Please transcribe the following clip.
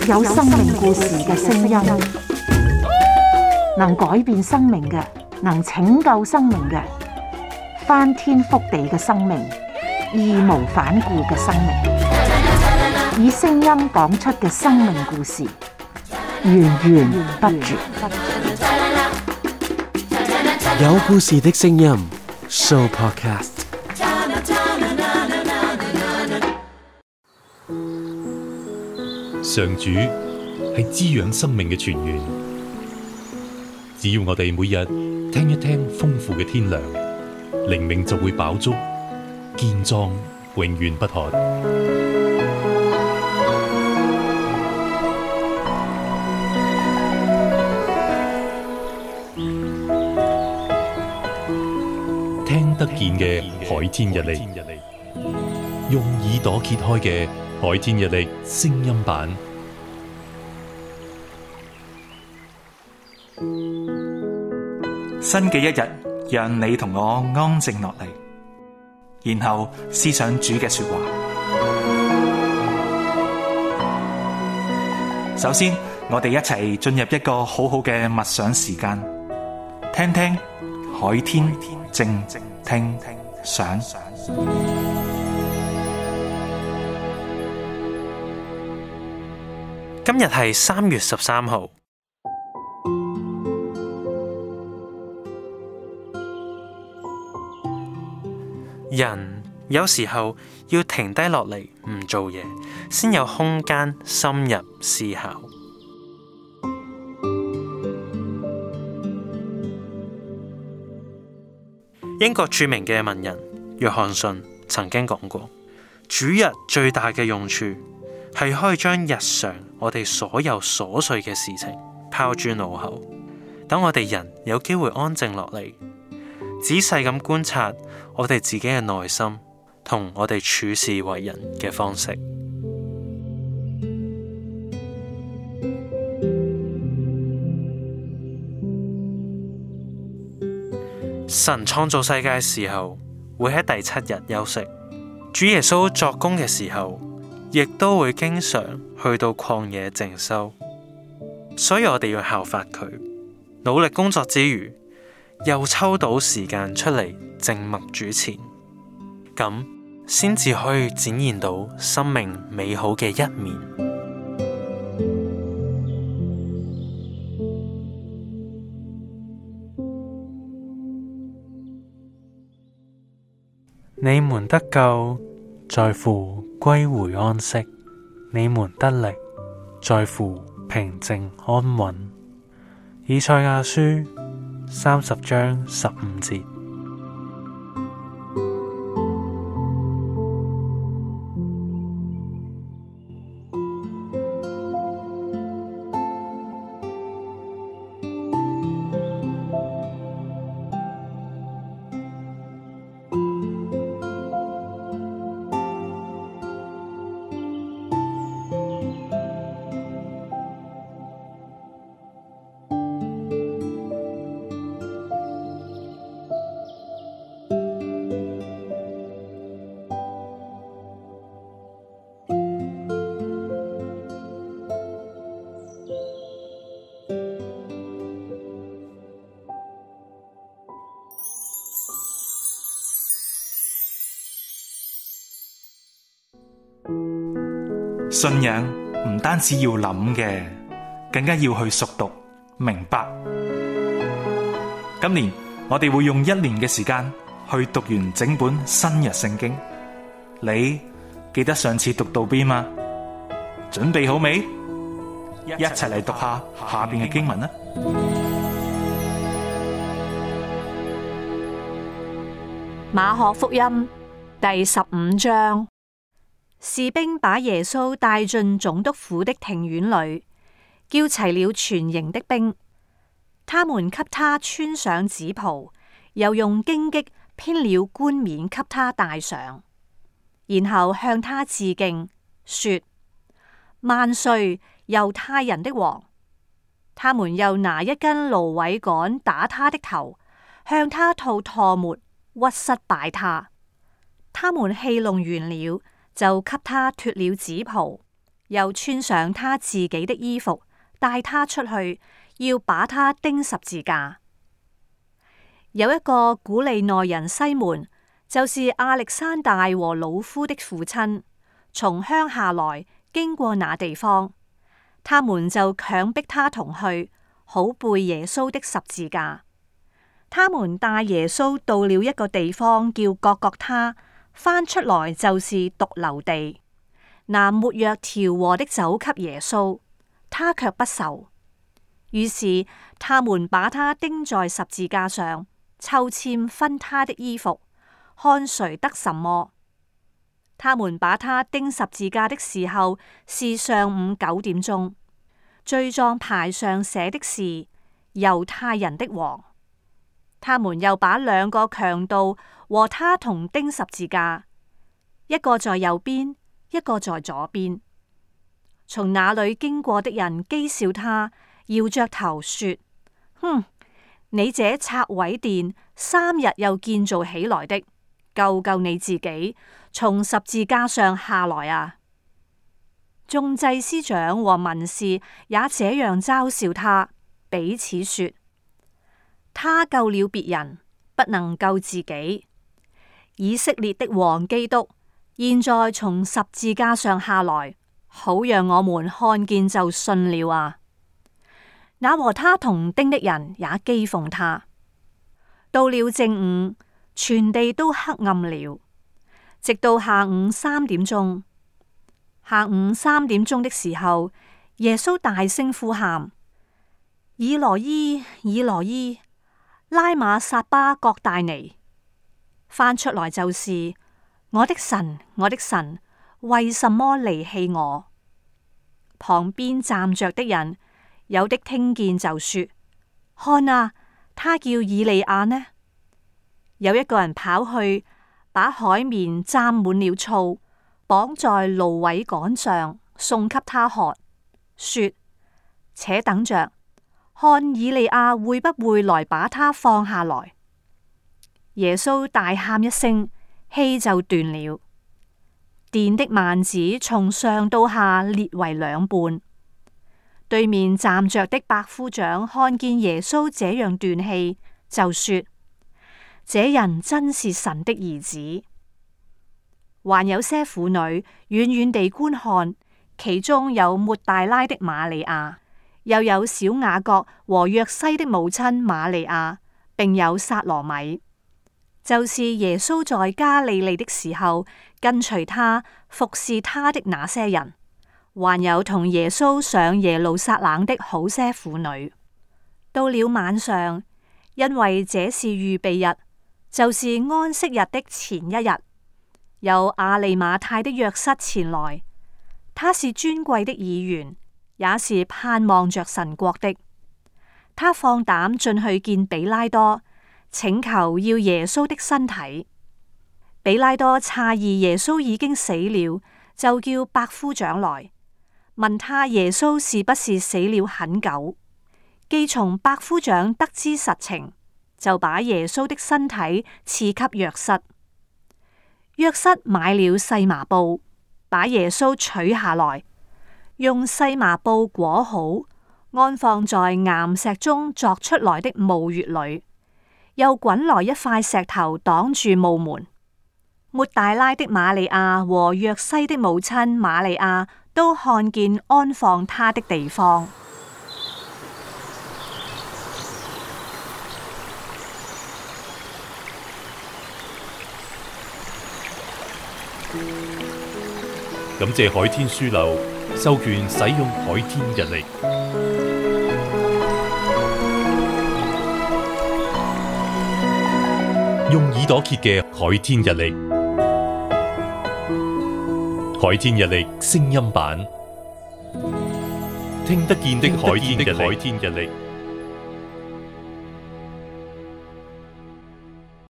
有生命故事嘅聲音，能改變生命嘅，能拯救生命嘅，翻天覆地嘅生命，義無反顧嘅生命，以聲音講出嘅生命故事，源源不絕。 有故事的聲音 Show Podcast。 上主係滋養生命嘅泉源，只要我哋每日聽一聽豐富嘅天糧，靈命就會飽足、健壯，永遠不渴。聽得見嘅海天日曆，用耳朵揭開嘅海天日曆聲音版， 新嘅一日，讓你同我安靜落嚟，然後思想主嘅說話。首先，我哋一齊進入一個好好嘅默想時間，聽聽海天靜聽想。 今日係3月13號。人有時候要停低落嚟唔做嘢，先有空間深入思考。英國著名嘅文人約翰遜曾經講過，主日最大嘅用處係可以將日常我哋所有瑣碎嘅事情拋諸腦後，等我哋人有機會安靜落嚟，仔細咁觀察我哋自己嘅內心同我哋處事為人嘅方式。神創造世界嘅時候，會喺第7日休息。主耶穌作工嘅時候，亦都會經常去到曠野靜修。所以我哋要效法佢，努力工作之餘，又抽到時間出嚟靜默主前，咁先至可以展現到生命美好嘅一面。你們得救，在乎歸回安息；你們得力，在乎平靜安穩。以賽亞書30章15節。 信仰唔單止要諗嘅，更加要去熟讀明白。今年我哋會用1年嘅時間去讀完整本新約聖經。你記得上次讀到邊嗎？準備好未？一齊嚟讀下下邊嘅經文啦。 馬可福音第15章。士兵把耶穌帶進總督府的庭院裏，叫齊了全營的兵。他們給他穿上紫袍，又用荊棘編了冠冕給他戴上，然後向他致敬，說：萬歲，猶太人的王！他們又拿一根蘆葦桿打他的頭，向他吐唾沫，屈膝拜他。他們戲弄完了，就給他脫了紫袍， 又穿上他自己的衣服，帶他出去，要把他釘十字架。有一個古利奈人西門，就是亞歷山大和魯孚的父親，從鄉下來，經過那地方，他們就強迫他同去，好背耶穌的十字架。他們帶耶穌到了一個地方叫各各他，翻出來就是髑髏地，拿沒藥調和的酒給耶穌，他卻不受。於是他們把他釘在十字架上，抽籤分他的衣服，看誰得什麼。他們把他釘十字架的時候是上午9點鐘，罪狀牌上寫的是猶太人的王。他們又把2個強盜和他同釘十字架，一個在右邊，一個在左邊。從那裏經過的人譏笑他，搖着頭說：哼，你這拆毀殿3日又建造起來的，救你自己，從十字架上下來啊！眾祭司長和文士也這樣嘲笑他，彼此說：他救了別人，不能救自己。以色列的王基督現在從十字架上下來，好讓我們看見就信了啊！那和他同釘的人也譏諷他。到了正午，全地都黑暗了，直到下午3點鐘。下午3點鐘的時候，耶穌大聲呼喊：以羅伊，以羅伊，拉馬撒巴各大尼。翻出來就是：我的神，我的神，為什麼離棄我？旁邊站着的人有的聽見就說：看啊，他叫以利亞呢？有一個人跑去，把海綿蘸滿了醋，綁在蘆葦杆上，送給他喝，說：且等着，看以利亞會不會來把他放下來。耶穌大喊一聲，氣就斷了，殿的幔子從上到下裂為2半。對面站着的百夫長看見耶穌這樣斷氣，就說：這人真是神的兒子。還有些婦女遠遠地觀看，其中有抹大拉的瑪利亞，又有小雅各和約西的母親瑪利亞，並有撒羅米，就是耶穌在加利利的時候跟隨他服侍他的那些人，還有同耶穌上耶路撒冷的好些婦女。到了晚上，因為這是預備日，就是安息日的前一日，有亞利馬太的約瑟前來，他是尊貴的議員，也是盼望着神國的。他放膽進去見比拉多，請求要耶穌的身體。比拉多詫異耶穌已經死了，就叫百夫長來問他耶穌是不是死了很久。既從百夫長得知實情，就把耶穌的身體賜給約瑟。約瑟買了細麻布，把耶穌取下來，用細麻布裹好，安放在岩石中鑿出來的墓穴裏，又滾來一塊石頭擋住墓門。抹大拉的瑪利亞和約西的母親瑪利亞都看見安放他的地方。 感謝海天書樓授權使用海天日曆，用耳朵揭嘅海天日曆，海天日曆聲音版，聽得見的海天日曆。